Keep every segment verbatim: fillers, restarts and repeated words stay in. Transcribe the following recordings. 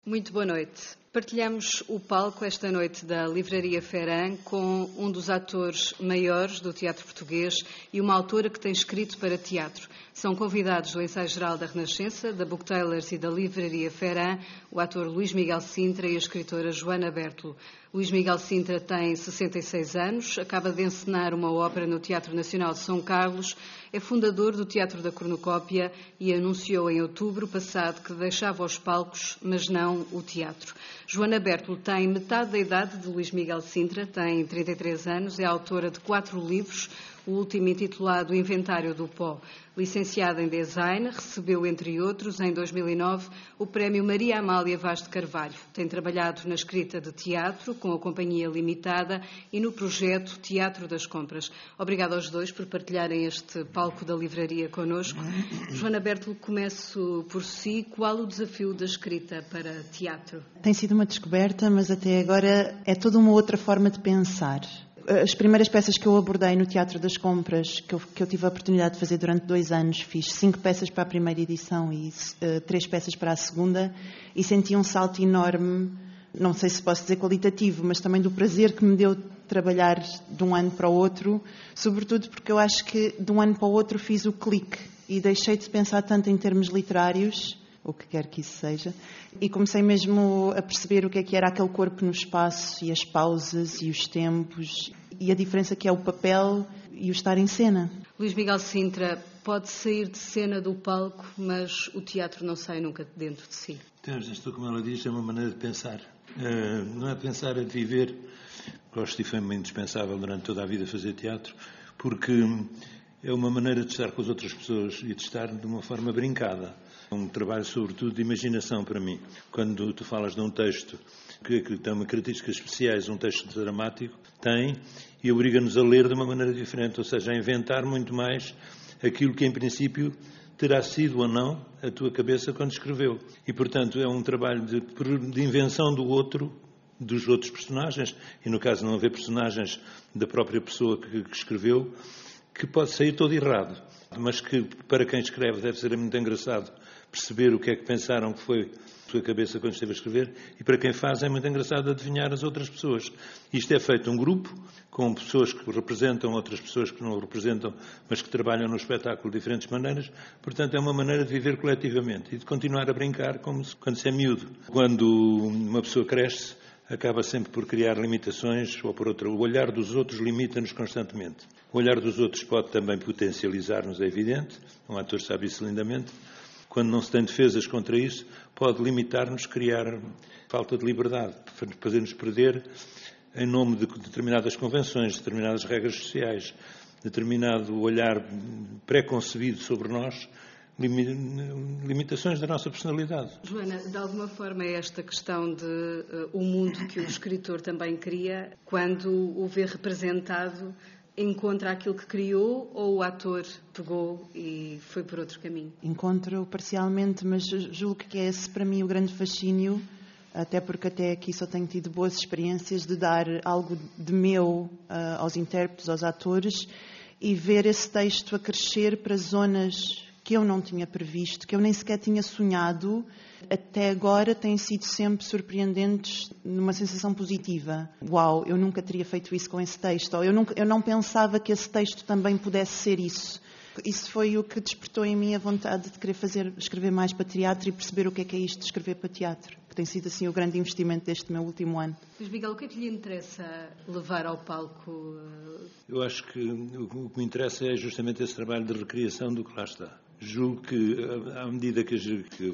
Muito boa noite. Partilhamos o palco esta noite da Livraria Ferran com um dos atores maiores do teatro português e uma autora que tem escrito para teatro. São convidados do Ensaio Geral da Renascença, da Booktailers e da Livraria Ferran, o ator Luís Miguel Sintra e a escritora Joana Bertolo. Luís Miguel Sintra tem sessenta e seis anos, acaba de encenar uma ópera no Teatro Nacional de São Carlos, é fundador do Teatro da Cornucópia e anunciou em outubro passado que deixava os palcos, mas não o teatro. Joana Bertolo tem metade da idade de Luís Miguel Sintra, tem trinta e três anos, é autora de quatro livros, o último intitulado Inventário do Pó. Licenciada em Design, recebeu, entre outros, em dois mil e nove, o Prémio Maria Amália Vaz de Carvalho. Tem trabalhado na escrita de teatro, com a Companhia Limitada, e no projeto Teatro das Compras. Obrigada aos dois por partilharem este palco da livraria connosco. Joana Bertolo, começo por si. Qual o desafio da escrita para teatro? Tem sido uma descoberta, mas até agora é toda uma outra forma de pensar. As primeiras peças que eu abordei no Teatro das Compras, que eu, que eu tive a oportunidade de fazer durante dois anos, fiz cinco peças para a primeira edição e uh, três peças para a segunda, e senti um salto enorme, não sei se posso dizer qualitativo, mas também do prazer que me deu trabalhar de um ano para o outro, sobretudo porque eu acho que de um ano para o outro fiz o clique e deixei de pensar tanto em termos literários, o que quer que isso seja, e comecei mesmo a perceber o que é que era aquele corpo no espaço e as pausas e os tempos e a diferença que é o papel e o estar em cena. Luís Miguel Sintra pode sair de cena do palco, mas o teatro não sai nunca de dentro de si. Temos isto, como ela diz, é uma maneira de pensar. Uh, não é pensar, é de viver. Gosto e foi-me indispensável durante toda a vida fazer teatro, porque é uma maneira de estar com as outras pessoas e de estar de uma forma brincada. Um trabalho, sobretudo, de imaginação para mim. Quando tu falas de um texto que, que tem uma características especiais, um texto dramático, tem, e obriga-nos a ler de uma maneira diferente, ou seja, a inventar muito mais aquilo que, em princípio, terá sido ou não a tua cabeça quando escreveu. E, portanto, é um trabalho de, de invenção do outro, dos outros personagens, e, no caso, não haver personagens da própria pessoa que, que escreveu, que pode sair todo errado, mas que, para quem escreve, deve ser muito engraçado perceber o que é que pensaram que foi a sua cabeça quando esteve a escrever, e para quem faz é muito engraçado adivinhar as outras pessoas. Isto é feito um grupo, com pessoas que representam outras pessoas que não o representam, mas que trabalham no espetáculo de diferentes maneiras. Portanto, é uma maneira de viver coletivamente e de continuar a brincar como se, quando se é miúdo. Quando uma pessoa cresce, acaba sempre por criar limitações, ou por outra, o olhar dos outros limita-nos constantemente. O olhar dos outros pode também potencializar-nos, é evidente, um ator sabe isso lindamente. Quando não se tem defesas contra isso, pode limitar-nos, criar falta de liberdade, fazer-nos perder em nome de determinadas convenções, determinadas regras sociais, determinado olhar pré-concebido sobre nós, limitações da nossa personalidade. Joana, de alguma forma é esta questão de uh, o mundo que o escritor também cria, quando o vê representado, encontra aquilo que criou, ou o ator pegou e foi por outro caminho? Encontro parcialmente, mas julgo que é esse para mim o grande fascínio, até porque até aqui só tenho tido boas experiências de dar algo de meu uh, aos intérpretes, aos atores, e ver esse texto a crescer para zonas que eu não tinha previsto, que eu nem sequer tinha sonhado. Até agora têm sido sempre surpreendentes numa sensação positiva. Uau, eu nunca teria feito isso com esse texto. Ou eu, nunca, eu não pensava que esse texto também pudesse ser isso. Isso foi o que despertou em mim a vontade de querer fazer, escrever mais para teatro e perceber o que é que é isto de escrever para teatro, que tem sido assim o grande investimento deste meu último ano. Luís Miguel, o que é que lhe interessa levar ao palco? Eu acho que o que me interessa é justamente esse trabalho de recriação do que lá está. Julgo que, à medida que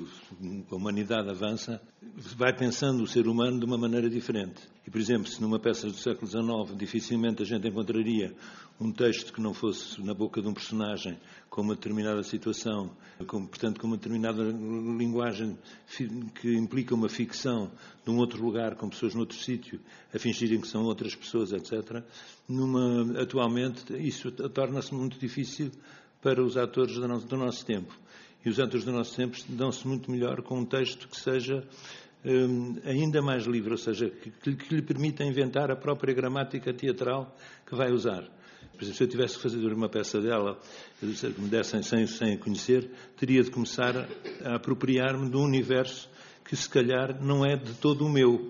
a humanidade avança, vai pensando o ser humano de uma maneira diferente. E, por exemplo, se numa peça do século dezenove dificilmente a gente encontraria um texto que não fosse na boca de um personagem com uma determinada situação, com, portanto, com uma determinada linguagem que implica uma ficção num outro lugar, com pessoas noutro sítio, a fingirem que são outras pessoas, etcétera. Numa, atualmente, isso torna-se muito difícil para os atores do nosso tempo. E os atores do nosso tempo dão-se muito melhor com um texto que seja um, ainda mais livre, ou seja, que, que lhe permita inventar a própria gramática teatral que vai usar. Por exemplo, se eu tivesse que fazer uma peça dela, que me dessem sem, sem conhecer, teria de começar a apropriar-me de um universo que se calhar não é de todo o meu.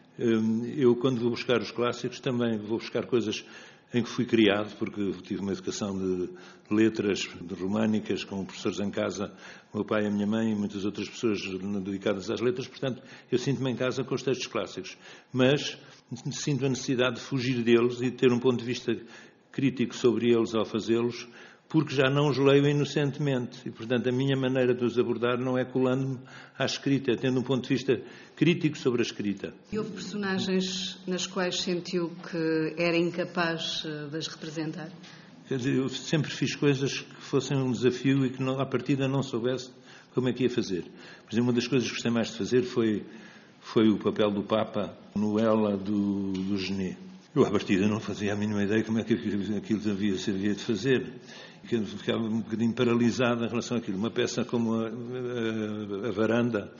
Eu, quando vou buscar os clássicos, também vou buscar coisas em que fui criado, porque tive uma educação de letras de românicas, com professores em casa, o meu pai e a minha mãe e muitas outras pessoas dedicadas às letras, portanto, eu sinto-me em casa com os textos clássicos. Mas sinto a necessidade de fugir deles e de ter um ponto de vista crítico sobre eles ao fazê-los, porque já não os leio inocentemente. E, portanto, a minha maneira de os abordar não é colando-me à escrita, é tendo um ponto de vista crítico sobre a escrita. E houve personagens nas quais sentiu que era incapaz de as representar? Quer dizer, eu sempre fiz coisas que fossem um desafio e que, não, à partida, não soubesse como é que ia fazer. Por exemplo, uma das coisas que gostei mais de fazer foi, foi o papel do Papa no Ela do, do Genet. Eu, à partida, não fazia a mínima ideia como é que aquilo, aquilo havia, se havia de fazer. Eu ficava um bocadinho paralisado em relação àquilo. Uma peça como a, a, a Varanda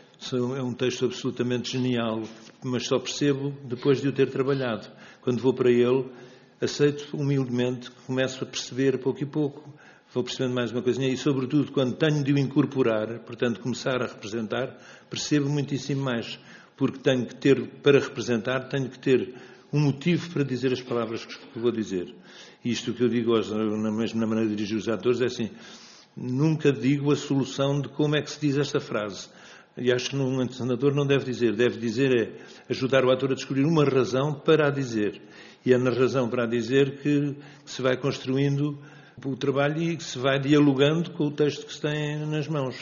é um texto absolutamente genial, mas só percebo depois de o ter trabalhado. Quando vou para ele, aceito humildemente, começo a perceber pouco e pouco, vou percebendo mais uma coisinha e, sobretudo, quando tenho de o incorporar, portanto, começar a representar, percebo muitíssimo mais, porque tenho que ter, para representar, tenho que ter um motivo para dizer as palavras que vou dizer. Isto que eu digo, na mesma maneira de dirigir os atores, é assim, nunca digo a solução de como é que se diz esta frase. E acho que um encenador não deve dizer, deve dizer é ajudar o ator a descobrir uma razão para a dizer. E é na razão para a dizer que, que se vai construindo o trabalho e que se vai dialogando com o texto que se tem nas mãos.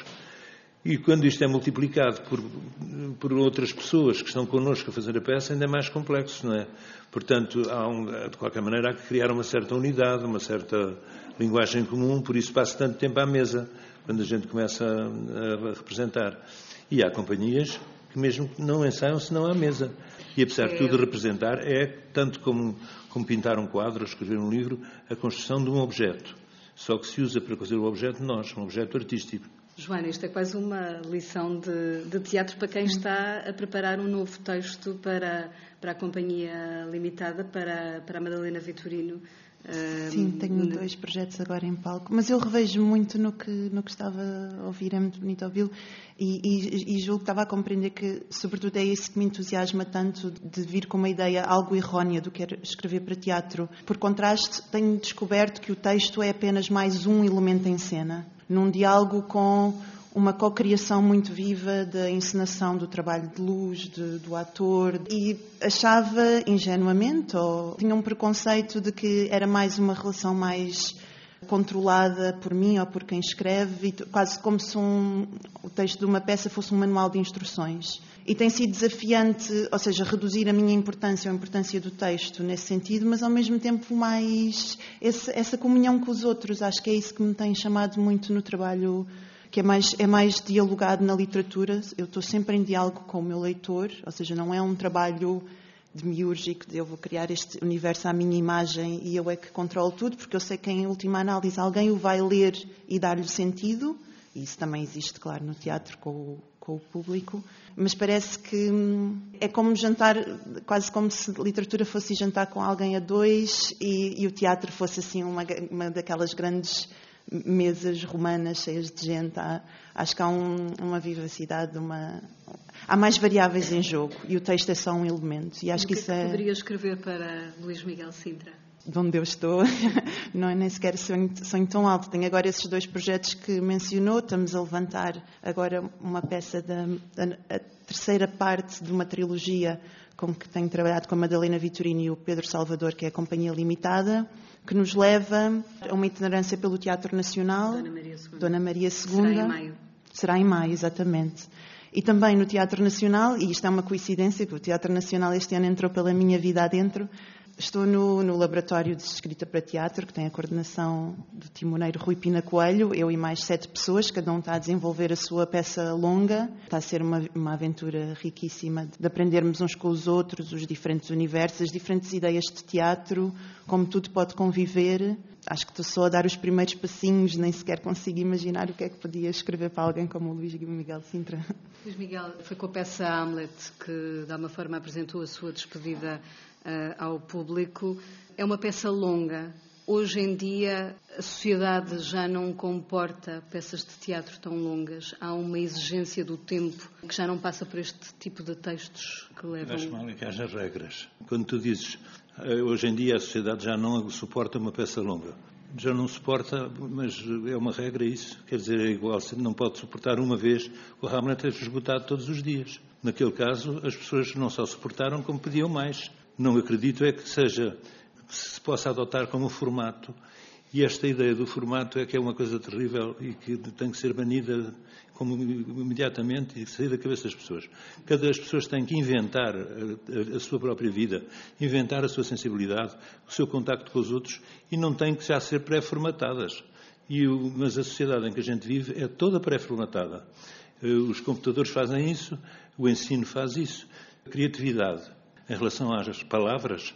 E quando isto é multiplicado por, por outras pessoas que estão connosco a fazer a peça, ainda é mais complexo, não é? Portanto, há um, de qualquer maneira, há que criar uma certa unidade, uma certa linguagem comum, por isso passa tanto tempo à mesa, quando a gente começa a, a representar. E há companhias que mesmo não ensaiam senão à mesa. E, apesar de tudo, representar é, tanto como, como pintar um quadro ou escrever um livro, a construção de um objeto. Só que se usa para fazer o objeto de nós, um objeto artístico. Joana, isto é quase uma lição de, de teatro para quem está a preparar um novo texto para, para a Companhia Limitada, para, para a Madalena Vitorino. Sim, tenho um, dois projetos agora em palco, mas eu revejo muito no que, no que estava a ouvir, é muito bonito ouvi-lo, e, e, e julgo que estava a compreender que, sobretudo, é isso que me entusiasma tanto, de vir com uma ideia algo errónea do que é escrever para teatro. Por contraste, tenho descoberto que o texto é apenas mais um elemento em cena, num diálogo com uma cocriação muito viva da encenação, do trabalho de luz, de, do ator, e achava ingenuamente, ou tinha um preconceito de que era mais uma relação mais controlada por mim ou por quem escreve, quase como se um, o texto de uma peça fosse um manual de instruções. E tem sido desafiante, ou seja, reduzir a minha importância, ou a importância do texto nesse sentido, mas ao mesmo tempo mais esse, essa comunhão com os outros. Acho que é isso que me tem chamado muito no trabalho, que é mais, é mais dialogado na literatura. Eu estou sempre em diálogo com o meu leitor, ou seja, não é um trabalho demiúrgico de eu vou criar este universo à minha imagem e eu é que controlo tudo, porque eu sei que, em última análise, alguém o vai ler e dar-lhe sentido. E isso também existe, claro, no teatro com o, com o público. Mas parece que é como jantar, quase como se a literatura fosse jantar com alguém a dois e, e o teatro fosse assim uma, uma daquelas grandes mesas romanas cheias de gente. Há, acho que há um, uma vivacidade, uma... há mais variáveis em jogo e o texto é só um elemento. E acho o que, que isso é que é... poderia escrever para Luís Miguel Sintra? De onde eu estou, não é nem sequer sonho, sonho tão alto. Tenho agora esses dois projetos que mencionou. Estamos a levantar agora uma peça da, da a terceira parte de uma trilogia com que tenho trabalhado com a Madalena Vitorino e o Pedro Salvador, que é a Companhia Limitada, que nos leva a uma itinerância pelo Teatro Nacional. Dona Maria segunda. Dona Maria segunda. Será em maio. Será em maio, exatamente. E também no Teatro Nacional, e isto é uma coincidência, que o Teatro Nacional este ano entrou pela minha vida adentro. Estou no, no laboratório de escrita para teatro, que tem a coordenação do timoneiro Rui Pina Coelho, eu e mais sete pessoas, cada um está a desenvolver a sua peça longa. Está a ser uma, uma aventura riquíssima de aprendermos uns com os outros, os diferentes universos, as diferentes ideias de teatro, como tudo pode conviver. Acho que estou só a dar os primeiros passinhos, nem sequer consigo imaginar o que é que podia escrever para alguém como o Luís Miguel Sintra. Luís Miguel, foi com a peça Hamlet que, de alguma forma, apresentou a sua despedida uh, ao público. É uma peça longa. Hoje em dia, a sociedade já não comporta peças de teatro tão longas. Há uma exigência do tempo que já não passa por este tipo de textos que levam... Acho mal que haja regras. Quando tu dizes, hoje em dia a sociedade já não suporta uma peça longa. Já não suporta, mas é uma regra isso. Quer dizer, é igual, não pode suportar uma vez. O Hamlet é esgotado todos os dias. Naquele caso, as pessoas não só suportaram, como pediam mais. Não acredito é que seja... se possa adotar como formato, e esta ideia do formato é que é uma coisa terrível e que tem que ser banida como imediatamente e sair da cabeça das pessoas. Cada as pessoas têm que inventar a, a sua própria vida, inventar a sua sensibilidade, o seu contacto com os outros, e não têm que já ser pré-formatadas. E o, mas a sociedade em que a gente vive é toda pré-formatada. Os computadores fazem isso, o ensino faz isso. A criatividade em relação às palavras,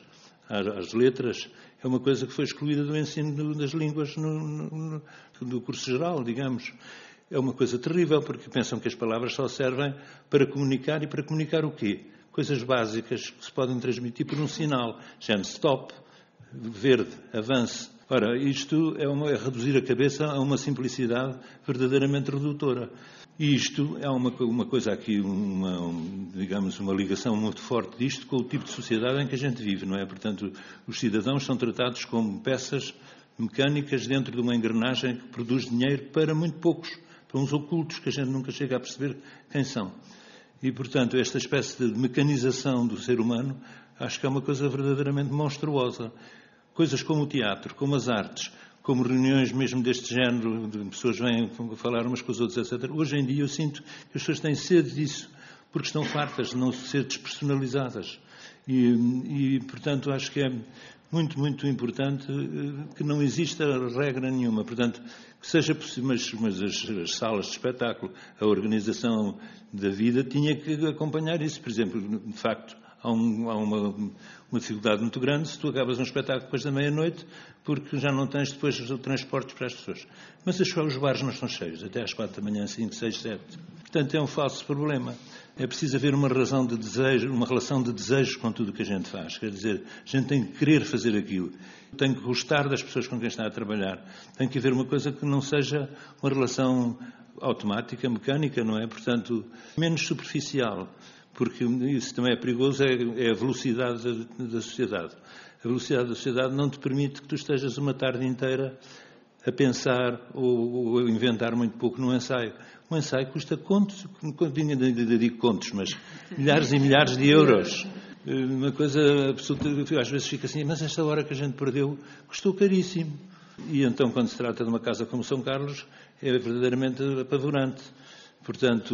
às letras, é uma coisa que foi excluída do ensino das línguas no, no, no curso geral, digamos. É uma coisa terrível, porque pensam que as palavras só servem para comunicar, e para comunicar o quê? Coisas básicas que se podem transmitir por um sinal. Género stop, verde, avance. Ora, isto é, uma, é reduzir a cabeça a uma simplicidade verdadeiramente redutora. E isto é uma, uma coisa aqui, uma, um, digamos, uma ligação muito forte disto com o tipo de sociedade em que a gente vive, não é? Portanto, os cidadãos são tratados como peças mecânicas dentro de uma engrenagem que produz dinheiro para muito poucos, para uns ocultos que a gente nunca chega a perceber quem são. E, portanto, esta espécie de mecanização do ser humano, acho que é uma coisa verdadeiramente monstruosa. Coisas como o teatro, como as artes, como reuniões mesmo deste género, de pessoas vêm falar umas com as outras, etcétera. Hoje em dia eu sinto que as pessoas têm sede disso, porque estão fartas de não ser despersonalizadas. E, e, portanto, acho que é muito, muito importante que não exista regra nenhuma. Portanto, que seja possível, mas, mas as, as salas de espetáculo, a organização da vida tinha que acompanhar isso. Por exemplo, de facto, há, um, há uma, uma dificuldade muito grande se tu acabas um espetáculo depois da meia-noite, porque já não tens depois transportes para as pessoas. Mas os bares não estão cheios, até às quatro da manhã, cinco, seis, sete. Portanto, é um falso problema. É preciso haver uma razão de desejo, uma relação de desejos com tudo o que a gente faz. Quer dizer, a gente tem que querer fazer aquilo. Tem que gostar das pessoas com quem está a trabalhar. Tem que haver uma coisa que não seja uma relação automática, mecânica, não é? Portanto, menos superficial. Porque isso também é perigoso, é, é a velocidade da, da sociedade. A velocidade da sociedade não te permite que tu estejas uma tarde inteira a pensar ou, ou inventar muito pouco num ensaio. Um ensaio custa contos, não digo contos, mas milhares e milhares de euros. Uma coisa absoluta, às vezes fica assim, mas esta hora que a gente perdeu custou caríssimo. E então, quando se trata de uma casa como São Carlos, é verdadeiramente apavorante. Portanto,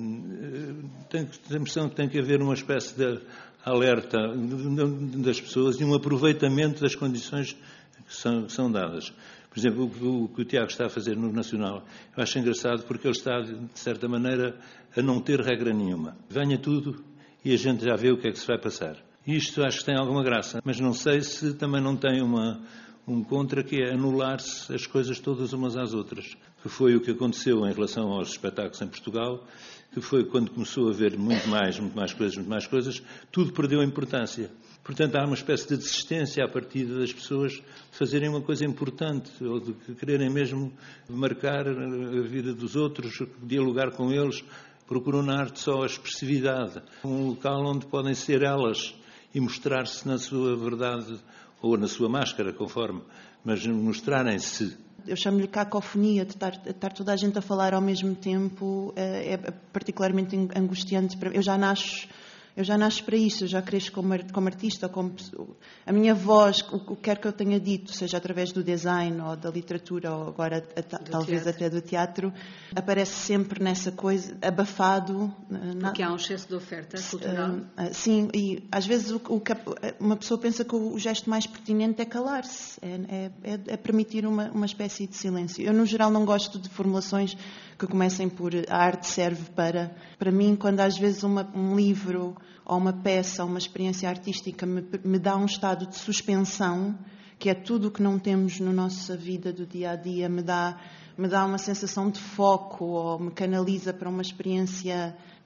tenho a impressão que tem que haver uma espécie de alerta das pessoas e um aproveitamento das condições que são, que são dadas. Por exemplo, o, o que o Tiago está a fazer no Nacional, eu acho engraçado porque ele está, de certa maneira, a não ter regra nenhuma. Venha tudo e a gente já vê o que é que se vai passar. Isto acho que tem alguma graça, mas não sei se também não tem uma... um contra que é anular-se as coisas todas umas às outras, que foi o que aconteceu em relação aos espetáculos em Portugal, que foi quando começou a haver muito mais, muito mais coisas, muito mais coisas, tudo perdeu a importância. Portanto, há uma espécie de desistência à partida das pessoas de fazerem uma coisa importante, ou de quererem mesmo marcar a vida dos outros, dialogar com eles, procuram na arte só a expressividade, um local onde podem ser elas e mostrar-se na sua verdade ou na sua máscara, conforme, mas mostrarem-se. Eu chamo-lhe cacofonia, de estar, de estar toda a gente a falar ao mesmo tempo, é, é particularmente angustiante. Para, eu já nasço, eu já nasço para isso, eu já cresço como, como artista. Como, a minha voz, o, o que quer que eu tenha dito, seja através do design ou da literatura, ou agora a, talvez teatro. Até do teatro, aparece sempre nessa coisa, abafado. Porque na, há um excesso de oferta cultural. Uh, uh, sim, e às vezes o, o, uma pessoa pensa que o, o gesto mais pertinente é calar-se, é, é, é permitir uma, uma espécie de silêncio. Eu, no geral, não gosto de formulações que comecem por a arte serve para... Para mim, quando às vezes uma, um livro ou uma peça ou uma experiência artística me, me dá um estado de suspensão, que é tudo o que não temos na nossa vida do dia-a-dia, me dá, me dá uma sensação de foco ou me canaliza para uma experiência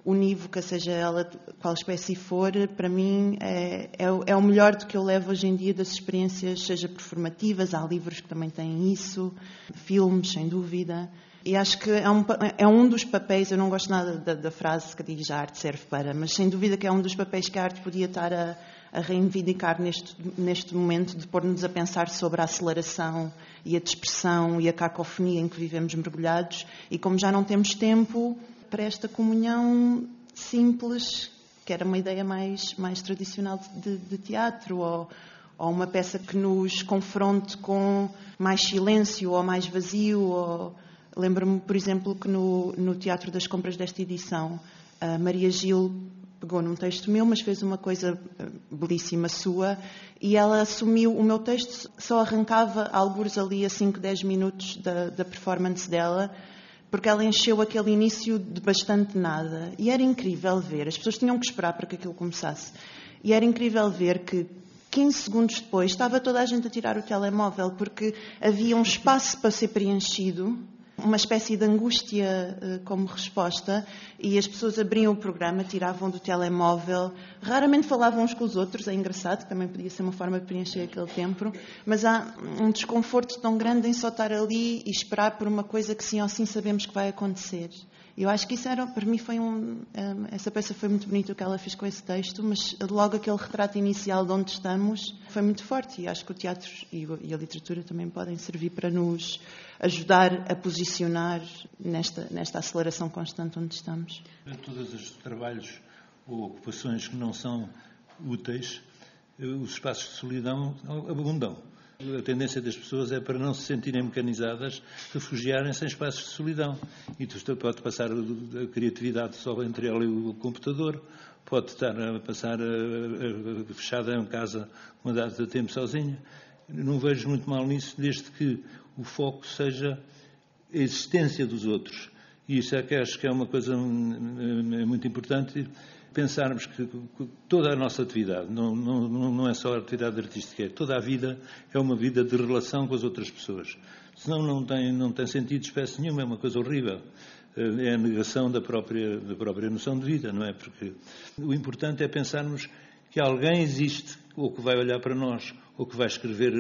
unívoca, seja ela qual espécie for, para mim é, é, é o melhor do que eu levo hoje em dia das experiências, seja performativas, há livros que também têm isso, filmes, sem dúvida. E acho que é um, é um dos papéis, eu não gosto nada da, da frase que diz a arte serve para, mas sem dúvida que é um dos papéis que a arte podia estar a, a reivindicar neste, neste momento, de pôr-nos a pensar sobre a aceleração e a dispersão e a cacofonia em que vivemos mergulhados, e como já não temos tempo para esta comunhão simples, que era uma ideia mais, mais tradicional de, de teatro, ou, ou uma peça que nos confronte com mais silêncio ou mais vazio. Ou... Lembro-me, por exemplo, que no, no Teatro das Compras desta edição, a Maria Gil pegou num texto meu, mas fez uma coisa belíssima sua, e ela assumiu, o meu texto só arrancava algures ali a cinco, dez minutos da, da performance dela, porque ela encheu aquele início de bastante nada. E era incrível ver, as pessoas tinham que esperar para que aquilo começasse, e era incrível ver que quinze segundos depois estava toda a gente a tirar o telemóvel, porque havia um espaço para ser preenchido, uma espécie de angústia uh, como resposta, e as pessoas abriam o programa, tiravam do telemóvel, raramente falavam uns com os outros, é engraçado, também podia ser uma forma de preencher aquele tempo, mas há um desconforto tão grande em só estar ali e esperar por uma coisa que sim ou sim sabemos que vai acontecer. Eu acho que isso era, para mim foi um, essa peça foi muito bonita o que ela fez com esse texto, mas logo aquele retrato inicial de onde estamos foi muito forte, e acho que o teatro e a literatura também podem servir para nos ajudar a posicionar nesta, nesta aceleração constante onde estamos. Todos os trabalhos ou ocupações que não são úteis, os espaços de solidão abundam. A tendência das pessoas é para não se sentirem mecanizadas, refugiarem-se em espaços de solidão. E tu pode passar a criatividade só entre ela e o computador, pode estar a passar a, a, a, fechada em casa uma data de tempo sozinha. Não vejo muito mal nisso, desde que o foco seja a existência dos outros. E isso é que acho que é uma coisa muito importante, pensarmos que toda a nossa atividade, não, não, não é só a atividade artística, é toda a vida é uma vida de relação com as outras pessoas. Senão não tem, não tem sentido de espécie nenhuma, é uma coisa horrível. É a negação da própria, da própria noção de vida, não é? Porque o importante é pensarmos que alguém existe, ou que vai olhar para nós, ou que vai escrever,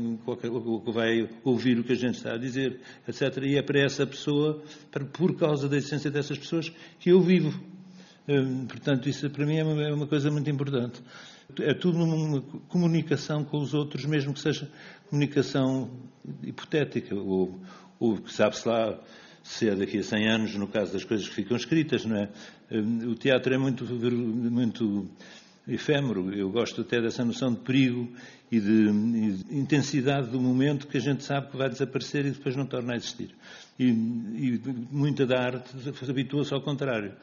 ou que vai ouvir o que a gente está a dizer, etcétera. E é para essa pessoa, por causa da existência dessas pessoas, que eu vivo. Portanto, isso para mim é uma, é uma coisa muito importante. É tudo uma comunicação com os outros, mesmo que seja comunicação hipotética, ou, ou que sabe-se lá se é daqui a cem anos, no caso das coisas que ficam escritas, não é? O teatro é muito, muito efêmero. Eu gosto até dessa noção de perigo e de, e de intensidade do momento que a gente sabe que vai desaparecer e depois não torna a existir. E, e muita da arte habitua-se ao contrário.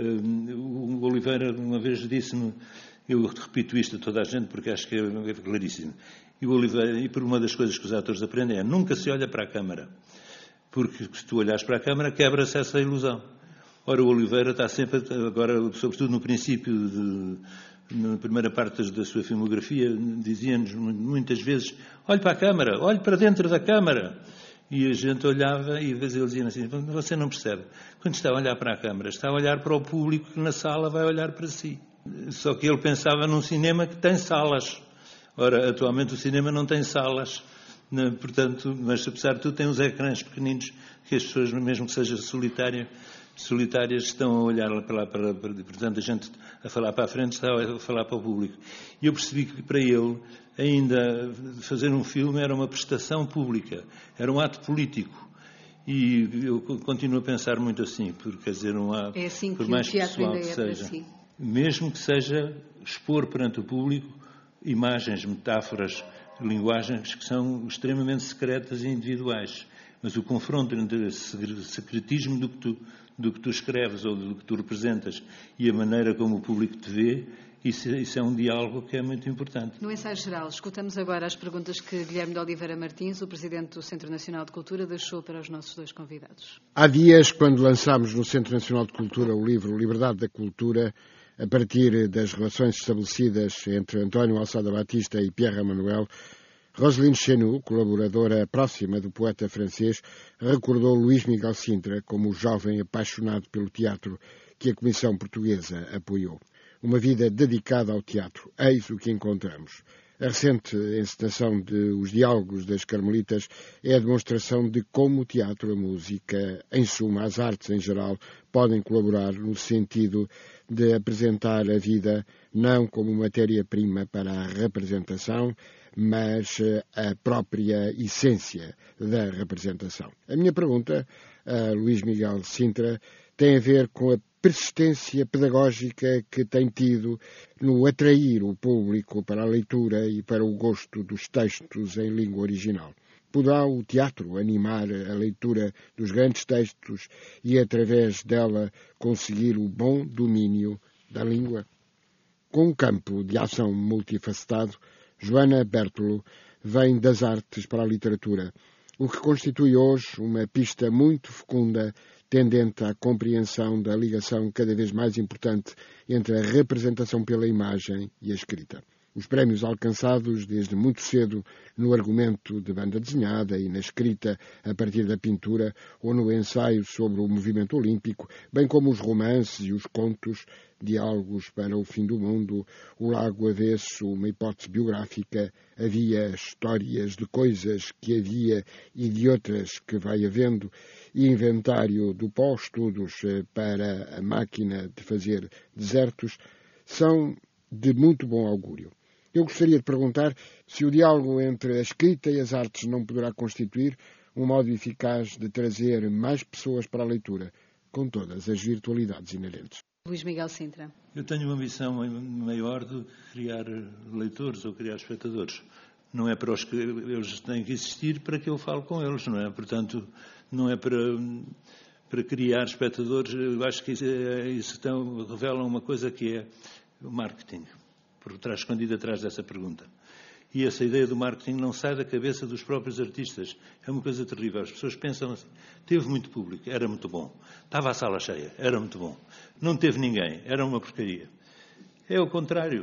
O Oliveira uma vez disse-me, eu repito isto a toda a gente porque acho que é claríssimo, e o Oliveira, e por uma das coisas que os atores aprendem é nunca se olha para a câmara, porque se tu olhares para a câmara quebra-se essa ilusão. Ora, o Oliveira está sempre, agora sobretudo no princípio de, na primeira parte da sua filmografia, dizia-nos muitas vezes, olhe para a câmara, olhe para dentro da câmara. E a gente olhava e às vezes ele dizia assim, você não percebe. Quando está a olhar para a câmara, está a olhar para o público que na sala vai olhar para si. Só que ele pensava num cinema que tem salas. Ora, atualmente o cinema não tem salas. Né? Portanto, mas apesar de tudo tem uns ecrãs pequeninos que as pessoas, mesmo que seja solitária, solitárias, estão a olhar para lá, para, para, portanto a gente a falar para a frente está a falar para o público. E eu percebi que para ele ainda fazer um filme era uma prestação pública, era um ato político. E eu continuo a pensar muito assim, porque quer dizer, um ato, é assim por que mais o teatro pessoal ainda que é seja, para si. Mesmo que seja expor perante o público imagens, metáforas, linguagens que são extremamente secretas e individuais. Mas o confronto entre o secretismo do que tu, do que tu escreves ou do que tu representas e a maneira como o público te vê, isso, isso é um diálogo que é muito importante. No ensaio geral, escutamos agora as perguntas que Guilherme de Oliveira Martins, o Presidente do Centro Nacional de Cultura, deixou para os nossos dois convidados. Há dias, quando lançámos no Centro Nacional de Cultura o livro Liberdade da Cultura, a partir das relações estabelecidas entre António Alçada Batista e Pierre Emmanuel, Roselyne Chenu, colaboradora próxima do poeta francês, recordou Luís Miguel Sintra como o jovem apaixonado pelo teatro que a Comissão Portuguesa apoiou. Uma vida dedicada ao teatro, eis o que encontramos. A recente encenação de Os Diálogos das Carmelitas é a demonstração de como o teatro, a música, em suma, as artes em geral, podem colaborar no sentido de apresentar a vida não como matéria-prima para a representação, mas a própria essência da representação. A minha pergunta a Luís Miguel Sintra tem a ver com a persistência pedagógica que tem tido no atrair o público para a leitura e para o gosto dos textos em língua original. Poderá o teatro animar a leitura dos grandes textos e, através dela, conseguir o bom domínio da língua? Com um campo de ação multifacetado, Joana Bertolo vem das artes para a literatura, o que constitui hoje uma pista muito fecunda tendente à compreensão da ligação cada vez mais importante entre a representação pela imagem e a escrita. Os prémios alcançados desde muito cedo no argumento de banda desenhada e na escrita a partir da pintura ou no ensaio sobre o movimento olímpico, bem como os romances e os contos, Diálogos para o Fim do Mundo, O Lago Avesso, uma hipótese biográfica, Havia histórias de coisas que havia e de outras que vai havendo, e Inventário do Pó, estudos para a máquina de fazer desertos, são de muito bom augúrio. Eu gostaria de perguntar se o diálogo entre a escrita e as artes não poderá constituir um modo eficaz de trazer mais pessoas para a leitura, com todas as virtualidades inerentes. Luís Miguel Sintra. Eu tenho uma missão maior de criar leitores ou criar espectadores. Não é para os que eles têm que existir para que eu falo com eles, não é? Portanto, não é para, para criar espectadores. Eu acho que isso, isso então, revela uma coisa que é o marketing, por trás, escondido atrás dessa pergunta. E essa ideia do marketing não sai da cabeça dos próprios artistas. É uma coisa terrível. As pessoas pensam assim, teve muito público, era muito bom. Estava a sala cheia, era muito bom. Não teve ninguém, era uma porcaria. É o contrário.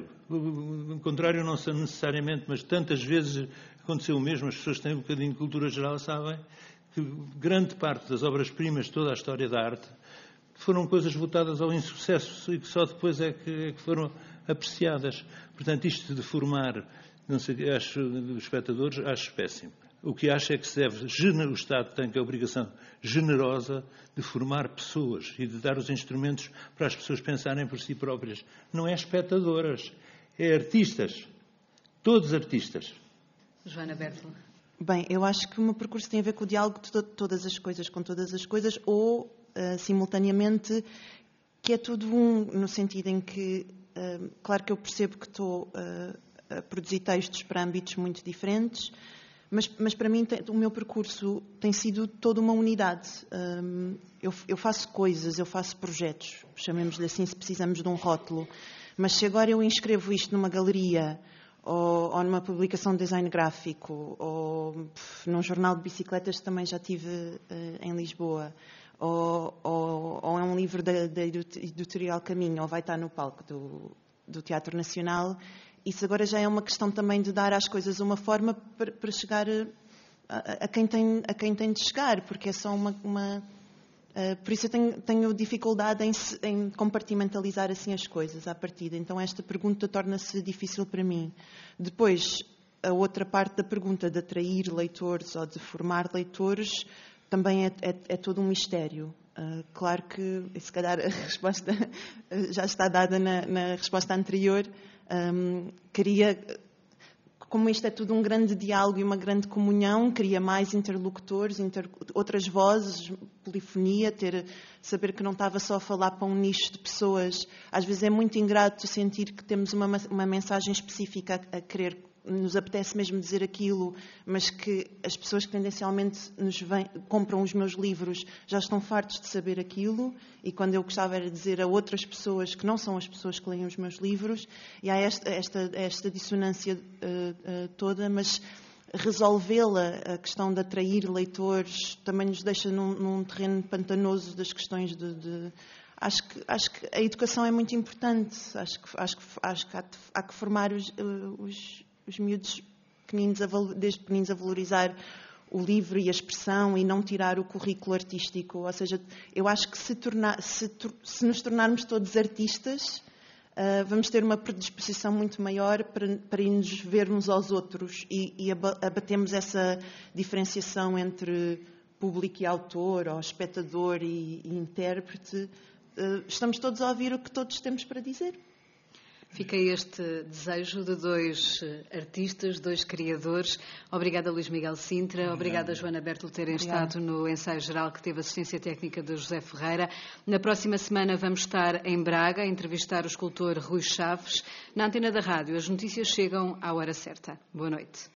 O contrário não necessariamente, mas tantas vezes aconteceu o mesmo. As pessoas têm um bocadinho de cultura geral, sabem que grande parte das obras-primas de toda a história da arte foram coisas votadas ao insucesso e que só depois é que, é que foram apreciadas. Portanto, isto de formar... Não sei, acho, os espectadores, acho péssimo. O que acho é que se deve, o Estado tem que a obrigação generosa de formar pessoas e de dar os instrumentos para as pessoas pensarem por si próprias. Não é espectadoras, é artistas. Todos artistas. Joana Bertolo. Bem, eu acho que o meu percurso tem a ver com o diálogo de todas as coisas com todas as coisas ou, uh, simultaneamente, que é tudo um, no sentido em que, uh, claro que eu percebo que estou... Uh, a produzir textos para âmbitos muito diferentes, mas, mas para mim tem, o meu percurso tem sido toda uma unidade. Um, eu, eu faço coisas, eu faço projetos, chamemos-lhe assim se precisamos de um rótulo, mas se agora eu inscrevo isto numa galeria ou, ou numa publicação de design gráfico ou pff, num jornal de bicicletas que também já tive uh, em Lisboa, ou, ou, ou é um livro da, da editorial Caminho, ou vai estar no palco do, do Teatro Nacional. Isso agora já é uma questão também de dar às coisas uma forma para, para chegar a, a, quem tem, a quem tem de chegar, porque é só uma... uma uh, por isso eu tenho, tenho dificuldade em, em compartimentalizar assim as coisas à partida. Então esta pergunta torna-se difícil para mim. Depois, a outra parte da pergunta de atrair leitores ou de formar leitores também é, é, é todo um mistério. Uh, claro que, se calhar, a resposta já está dada na, na resposta anterior. Um, queria, como isto é tudo um grande diálogo e uma grande comunhão, queria mais interlocutores, inter, outras vozes, polifonia, ter, saber que não estava só a falar para um nicho de pessoas. Às vezes é muito ingrato sentir que temos uma, uma mensagem específica a, a querer, nos apetece mesmo dizer aquilo, mas que as pessoas que tendencialmente nos vêm, compram os meus livros já estão fartos de saber aquilo, e quando eu gostava era dizer a outras pessoas que não são as pessoas que leem os meus livros, e há esta, esta, esta dissonância uh, uh, toda, mas resolvê-la, a questão de atrair leitores, também nos deixa num, num terreno pantanoso das questões de... de Acho que, acho que a educação é muito importante, acho que, acho que, acho que há, há que formar os, os os miúdos pequeninos a, desde pequeninos a valorizar o livro e a expressão e não tirar o currículo artístico. Ou seja, eu acho que se, tornar, se, se nos tornarmos todos artistas, uh, vamos ter uma predisposição muito maior para, para nos vermos aos outros e, e abatemos essa diferenciação entre público e autor, ou espectador e, e intérprete. Uh, estamos todos a ouvir o que todos temos para dizer. Fica este desejo de dois artistas, dois criadores. Obrigada, Luís Miguel Sintra. Obrigada, Joana Berto, por terem Obrigada. estado no ensaio geral que teve assistência técnica de José Ferreira. Na próxima semana vamos estar em Braga a entrevistar o escultor Rui Chaves. Na Antena da Rádio, as notícias chegam à hora certa. Boa noite.